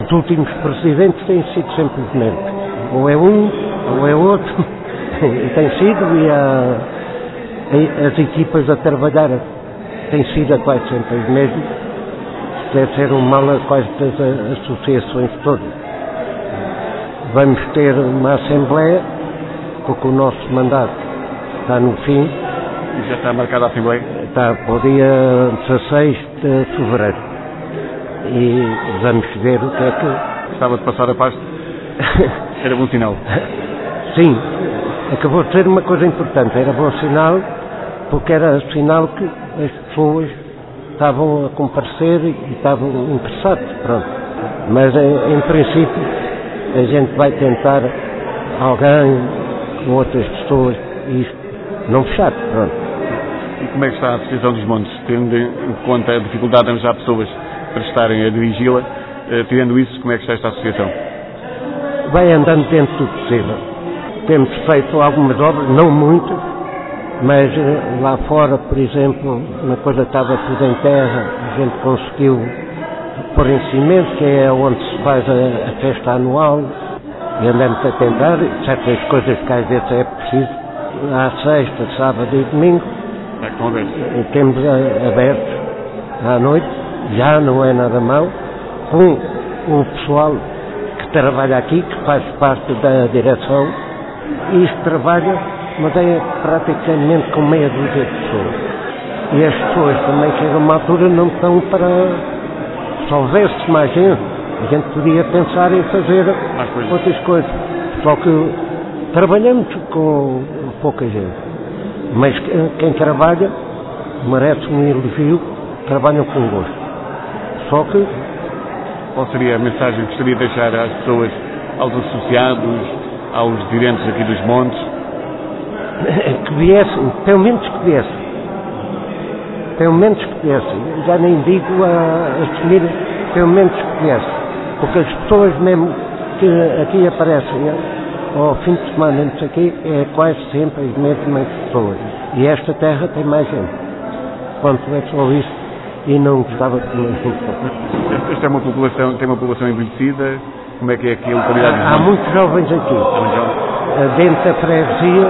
Os últimos presidentes têm sido sempre os mesmos. Ou é um, ou é outro. E tem sido, e as equipas a trabalhar têm sido quase sempre as mesmas. Deve ser um mal a quase das associações todas. Vamos ter uma Assembleia, porque o nosso mandato está no fim. E já está marcada a Assembleia? Está para o dia 16 de fevereiro. E vamos ver o que é que... Gostava de passar a pasta? Era bom sinal. Sim, acabou de ser uma coisa importante. Era bom sinal, porque era sinal que as pessoas estavam a comparecer e estavam interessados, pronto. Mas em princípio a gente vai tentar alguém com outras pessoas e isto não fechar, pronto. E como é que está a Associação dos Montes, tendo em conta a dificuldade de arranjar pessoas para estarem a dirigi-la, tirando isso, como é que está esta associação? Vai andando dentro do possível. Temos feito algumas obras, não muitas, mas lá fora, por exemplo, uma coisa estava tudo em terra, a gente conseguiu pôr em cimento, que é onde se faz a festa anual, e andamos a tentar, certas coisas que às vezes é preciso, à sexta, sábado e domingo, temos abertos à noite, já não é nada mau, com o pessoal que trabalha aqui, que faz parte da direção, e isto trabalha, mas é praticamente com meia dúzia de pessoas. E as pessoas também chegam a uma altura não estão para... Se houvesse mais gente, a gente podia pensar em fazer outras coisas. Só que trabalhamos com pouca gente. Mas quem trabalha merece um elogio, trabalham com gosto. Só que... Qual seria a mensagem que gostaria de deixar às pessoas, aos associados, aos dirigentes aqui dos Montes? Que viessem, pelo menos que viessem. Pelo menos que viessem. Já nem digo a assumir, pelo menos que viessem. Porque as pessoas mesmo que aqui aparecem ao fim de semana, não sei o quê, é quase sempre as mesmas pessoas. E esta terra tem mais gente. Quanto é só isso, e não gostava de mais gente. Esta é uma população, tem uma população envelhecida? Como é que é aqui a localidade? Há muitos jovens aqui. Dentro da freguesia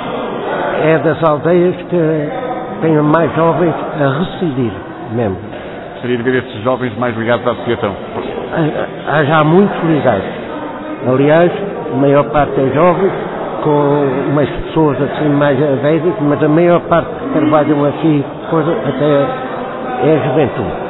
é das aldeias que têm mais jovens a residir mesmo. Gostaria de ver esses jovens mais ligados à associação? Há já muitos ligados. Aliás, a maior parte é jovem, com umas pessoas assim mais velhas, mas a maior parte que trabalham aqui, coisa, até é a juventude.